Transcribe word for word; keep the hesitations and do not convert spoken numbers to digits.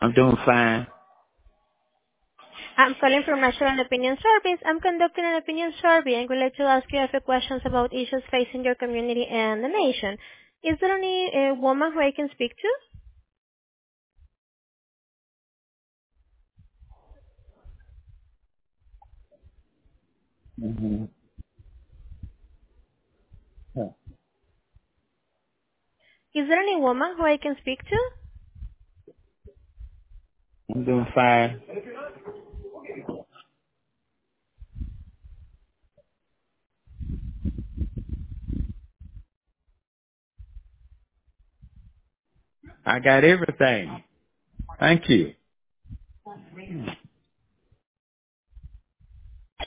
I'm doing fine. I'm calling from National Opinion Service. I'm conducting an opinion survey and would like to ask you a few questions about issues facing your community and the nation. Is there any uh, woman who I can speak to? Mm-hmm. Yeah. Is there any woman who I can speak to? I'm doing fine. I got everything. Thank you.